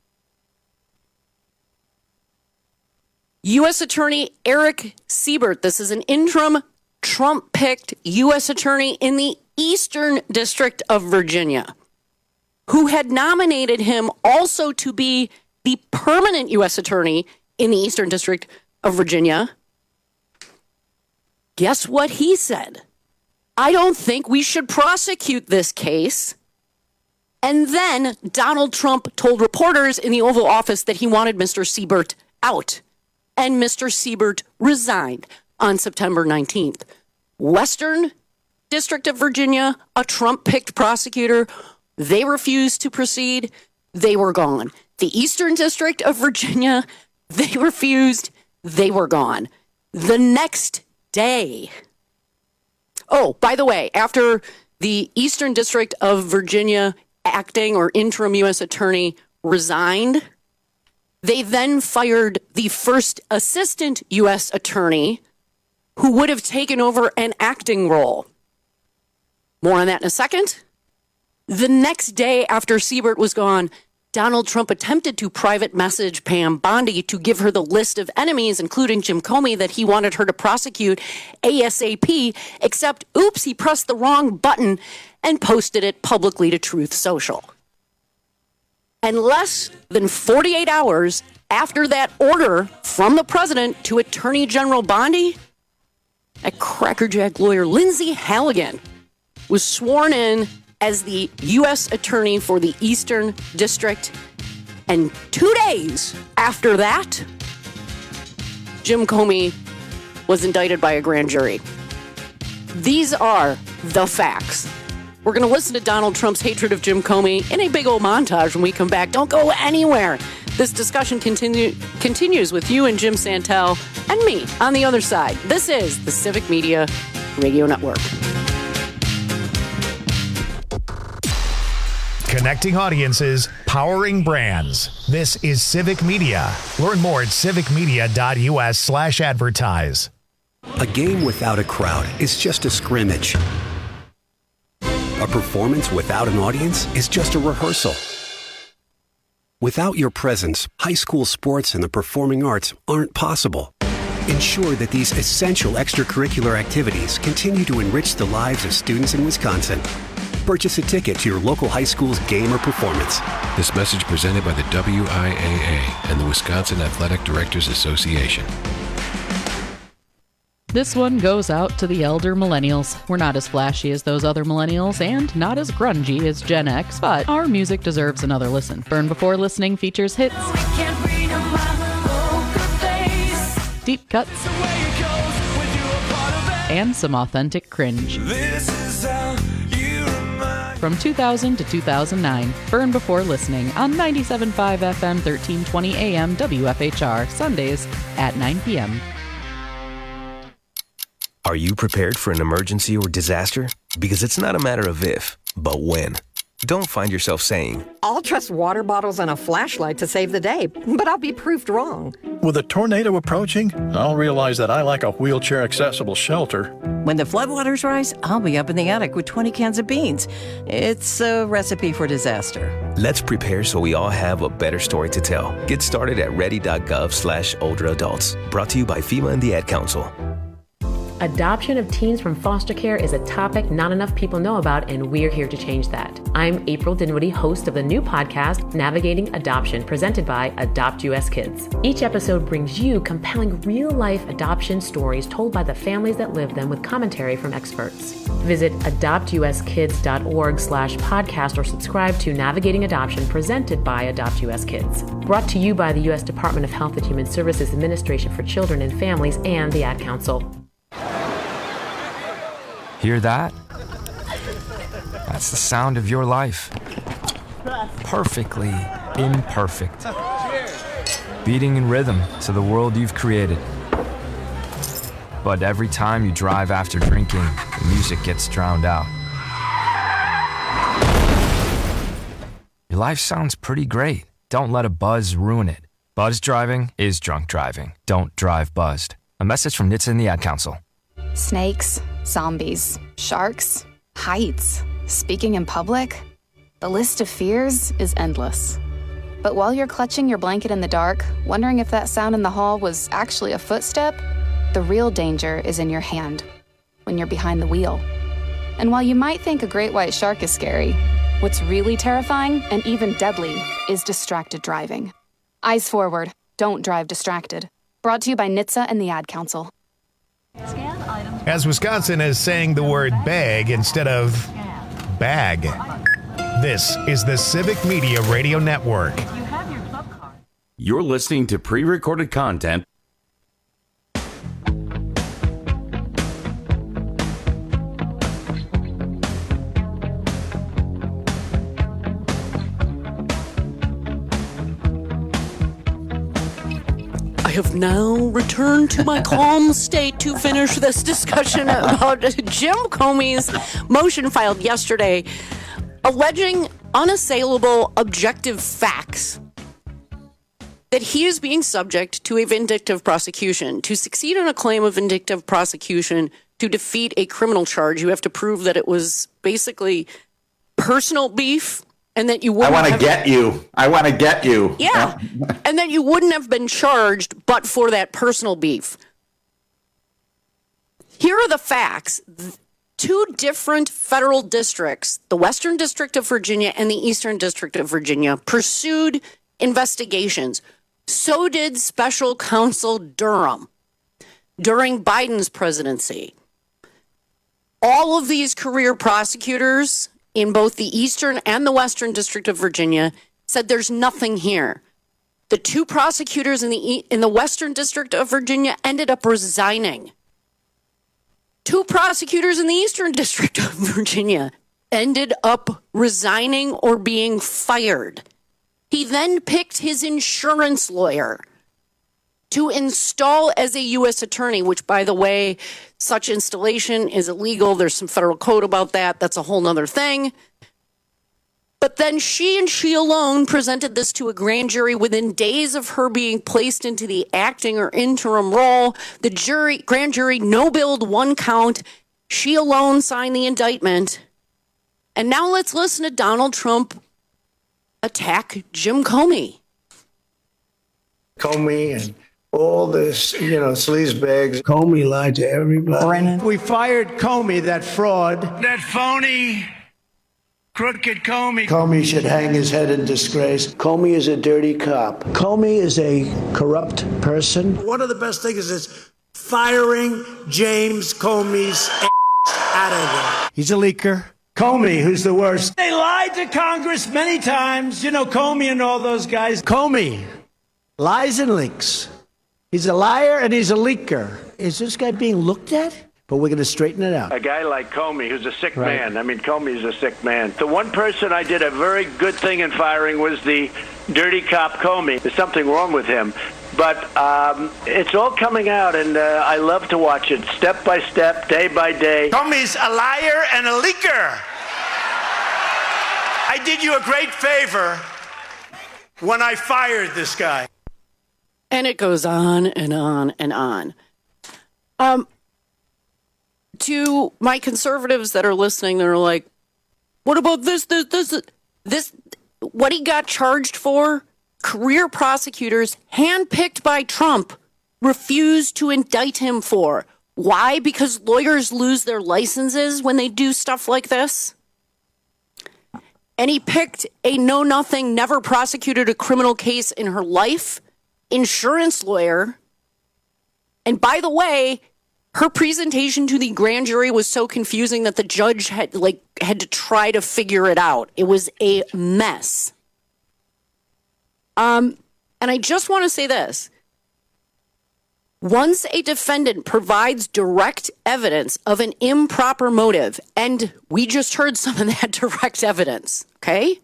U.S. Attorney Eric Siebert, this is an interim Trump-picked U.S. attorney in the Eastern District of Virginia, who had nominated him also to be the permanent U.S. attorney in the Eastern District of Virginia. Guess what he said? I don't think we should prosecute this case. And then Donald Trump told reporters in the Oval Office that he wanted Mr. Siebert out. And Mr. Siebert resigned on September 19th. Western District of Virginia, a Trump-picked prosecutor, they refused to proceed. They were gone. The Eastern District of Virginia, they refused. They were gone. The next day. Oh, by the way, after the Eastern District of Virginia acting or interim U.S. attorney resigned, they then fired the first assistant U.S. attorney who would have taken over an acting role. More on that in a second. The next day after Siebert was gone, Donald Trump attempted to private message Pam Bondi to give her the list of enemies, including Jim Comey, that he wanted her to prosecute ASAP, except, oops, he pressed the wrong button and posted it publicly to Truth Social. And less than 48 hours after that order from the president to Attorney General Bondi, a crackerjack lawyer, Lindsay Halligan, was sworn in as the U.S. attorney for the Eastern District. And 2 days after that, Jim Comey was indicted by a grand jury. These are the facts. We're going to listen to Donald Trump's hatred of Jim Comey in a big old montage when we come back. Don't go anywhere. This discussion continues with you and Jim Santel and me on the other side. This is the Civic Media Radio Network. Connecting audiences, powering brands. This is Civic Media. Learn more at civicmedia.us/advertise. A game without a crowd is just a scrimmage. A performance without an audience is just a rehearsal. Without your presence, high school sports and the performing arts aren't possible. Ensure that these essential extracurricular activities continue to enrich the lives of students in Wisconsin. Purchase a ticket to your local high school's game or performance. This message presented by the WIAA and the Wisconsin Athletic Directors Association. This one goes out to the elder millennials. We're not as flashy as those other millennials and not as grungy as Gen X, but our music deserves another listen. Burn Before Listening features hits, deep cuts, and some authentic cringe. From 2000 to 2009, Burn Before Listening on 97.5 FM, 1320 AM, WFHR, Sundays at 9 p.m. Are you prepared for an emergency or disaster? Because it's not a matter of if, but when. Don't find yourself saying, I'll trust water bottles and a flashlight to save the day, but I'll be proved wrong. With a tornado approaching, I'll realize that I lack a wheelchair-accessible shelter. When the floodwaters rise, I'll be up in the attic with 20 cans of beans. It's a recipe for disaster. Let's prepare so we all have a better story to tell. Get started at ready.gov/older adults. Brought to you by FEMA and the Ad Council. Adoption of teens from foster care is a topic not enough people know about, and we're here to change that. I'm April Dinwiddie, host of the new podcast, Navigating Adoption, presented by Adopt US Kids. Each episode brings you compelling real-life adoption stories told by the families that live them with commentary from experts. Visit adoptuskids.org/podcast or subscribe to Navigating Adoption, presented by Adopt US Kids. Brought to you by the U.S. Department of Health and Human Services Administration for Children and Families and the Ad Council. Hear that? That's the sound of your life. Perfectly imperfect. Beating in rhythm to the world you've created. But every time you drive after drinking, the music gets drowned out. Your life sounds pretty great. Don't let a buzz ruin it. Buzz driving is drunk driving. Don't drive buzzed. A message from NHTSA and the Ad Council. Snakes, zombies, sharks, heights, speaking in public. The list of fears is endless. But while you're clutching your blanket in the dark, wondering if that sound in the hall was actually a footstep, the real danger is in your hand, when you're behind the wheel. And while you might think a great white shark is scary, what's really terrifying and even deadly is distracted driving. Eyes forward, don't drive distracted. Brought to you by NHTSA and the Ad Council. As Wisconsin is saying the word bag instead of bag. This is the Civic Media Radio Network. You're listening to pre-recorded content. I have now returned to my calm state to finish this discussion about Jim Comey's motion filed yesterday alleging unassailable objective facts that he is being subject to a vindictive prosecution. To succeed in a claim of vindictive prosecution, to defeat a criminal charge, you have to prove that it was basically personal beef. And that you wouldn't I want to get you. Yeah. And that you wouldn't have been charged but for that personal beef. Here are the facts. Two different federal districts, the Western District of Virginia and the Eastern District of Virginia, pursued investigations. So did Special Counsel Durham during Biden's presidency. All of these career prosecutors in both the Eastern and the Western District of Virginia said there's nothing here. The two prosecutors in the Western District of Virginia ended up resigning. Two prosecutors in the Eastern District of Virginia ended up resigning or being fired. He then picked his insurance lawyer to install as a U.S. attorney, which, by the way, such installation is illegal. There's some federal code about that. That's a whole nother thing. But then she and she alone presented this to a grand jury within days of her being placed into the acting or interim role. The grand jury no-billed one count. She alone signed the indictment. And now let's listen to Donald Trump attack Jim Comey. Comey and all this, sleazebags. Comey lied to everybody. Brennan. We fired Comey, that fraud. That phony, crooked Comey. Comey should hang his head in disgrace. Comey is a dirty cop. Comey is a corrupt person. One of the best things is firing James Comey's out of there. He's a leaker. Comey, who's the worst. They lied to Congress many times. Comey and all those guys. Comey lies and leaks. He's a liar and he's a leaker. Is this guy being looked at? But we're going to straighten it out. A guy like Comey, who's a sick man. I mean, Comey's a sick man. The one person I did a very good thing in firing was the dirty cop Comey. There's something wrong with him. But it's all coming out, and I love to watch it step by step, day by day. Comey's a liar and a leaker. I did you a great favor when I fired this guy. And it goes on and on and on. To my conservatives that are listening, they're like, what about this, what he got charged for? Career prosecutors, handpicked by Trump, refused to indict him for. Why? Because lawyers lose their licenses when they do stuff like this? And he picked a know-nothing, never prosecuted a criminal case in her life insurance lawyer. And by the way, her presentation to the grand jury was so confusing that the judge had to try to figure it out. It was a mess. And I just want to say this. Once a defendant provides direct evidence of an improper motive, and we just heard some of that direct evidence, okay?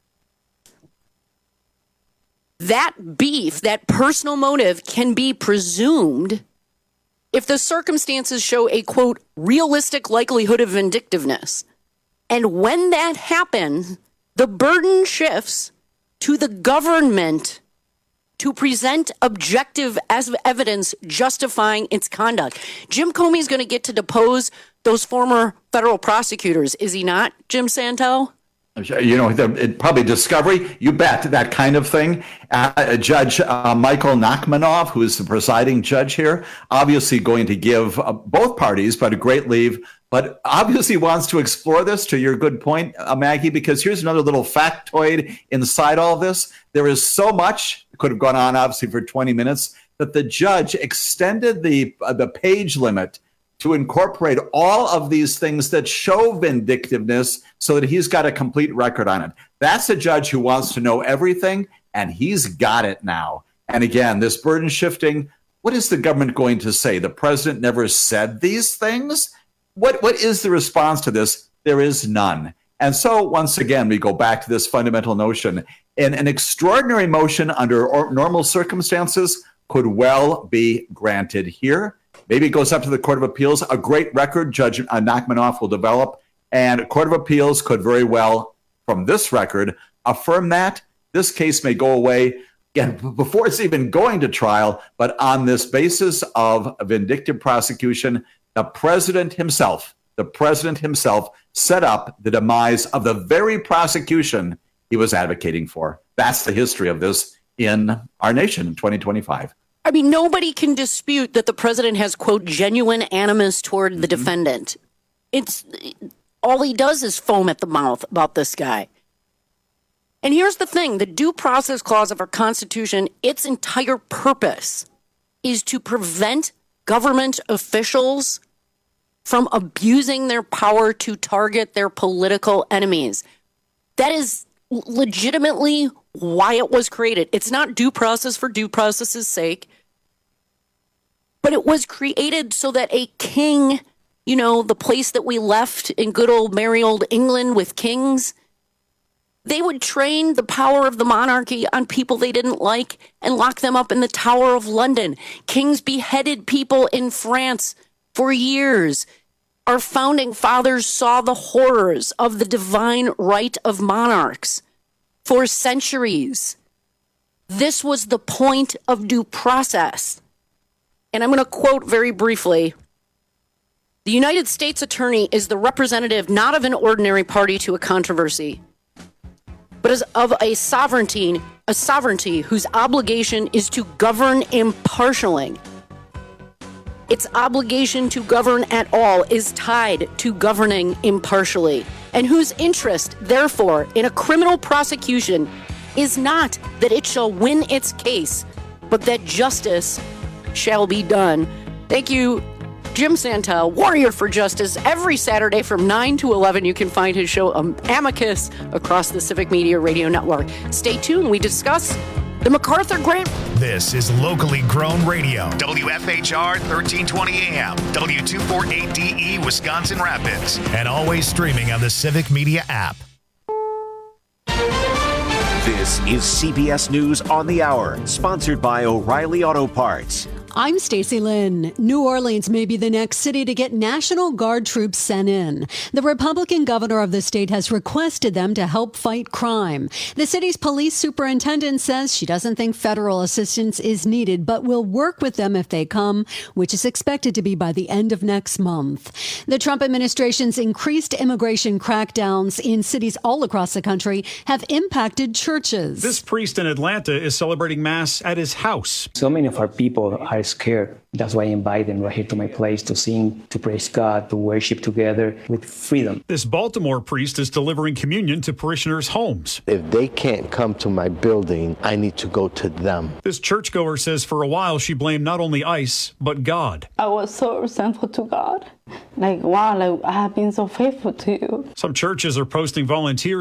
That beef, that personal motive can be presumed if the circumstances show a, quote, realistic likelihood of vindictiveness. And when that happens, the burden shifts to the government to present objective evidence justifying its conduct. Jim Comey's going to get to depose those former federal prosecutors, is he not, Jim Santel? Probably discovery, you bet, that kind of thing. Judge Michael Nachmanoff, who is the presiding judge here, obviously going to give both parties, but a great leave, but obviously wants to explore this, to your good point, Maggie, because here's another little factoid inside all this. There is so much, could have gone on obviously for 20 minutes, that the judge extended the page limit to incorporate all of these things that show vindictiveness so that he's got a complete record on it. That's a judge who wants to know everything, and he's got it now. And again, this burden shifting, what is the government going to say? The president never said these things? What is the response to this? There is none. And so once again, we go back to this fundamental notion. And an extraordinary motion under normal circumstances could well be granted here. Maybe it goes up to the Court of Appeals. A great record Judge Nachmanoff will develop. And Court of Appeals could very well, from this record, affirm that. This case may go away, again, before it's even going to trial, but on this basis of vindictive prosecution, the president himself set up the demise of the very prosecution he was advocating for. That's the history of this in our nation in 2025. I mean, nobody can dispute that the president has, quote, genuine animus toward the defendant. It's all he does is foam at the mouth about this guy. And here's the thing, the due process clause of our Constitution, its entire purpose is to prevent government officials from abusing their power to target their political enemies. That is legitimately why it was created. It's not due process for due process's sake, but it was created so that a king, the place that we left in good old merry old England with kings, they would train the power of the monarchy on people they didn't like and lock them up in the Tower of London. Kings beheaded people in France for years. Our founding fathers saw the horrors of the divine right of monarchs for centuries. This was the point of due process. And I'm going to quote very briefly. The United States attorney is the representative not of an ordinary party to a controversy, but but as of a sovereignty whose obligation is to govern impartially. Its obligation to govern at all is tied to governing impartially, and whose interest, therefore, in a criminal prosecution is not that it shall win its case, but that justice shall be done. Thank you, Jim Santel, Warrior for Justice. Every Saturday from 9 to 11, you can find his show Amicus across the Civic Media Radio Network. Stay tuned. We discuss the MacArthur Grant. This is locally grown radio. WFHR 1320 AM, W248DE, Wisconsin Rapids, and always streaming on the Civic Media app. This is CBS News on the Hour, sponsored by O'Reilly Auto Parts. I'm Stacey Lynn. New Orleans may be the next city to get National Guard troops sent in. The Republican governor of the state has requested them to help fight crime. The city's police superintendent says she doesn't think federal assistance is needed, but will work with them if they come, which is expected to be by the end of next month. The Trump administration's increased immigration crackdowns in cities all across the country have impacted churches. This priest in Atlanta is celebrating Mass at his house. So many of our people are scared. That's why I invite them right here to my place to sing, to praise God, to worship together with freedom. This Baltimore priest is delivering communion to parishioners' homes. If they can't come to my building, I need to go to them. This churchgoer says for a while she blamed not only ICE, but God. I was so thankful to God. Wow, I have been so faithful to you. Some churches are posting volunteers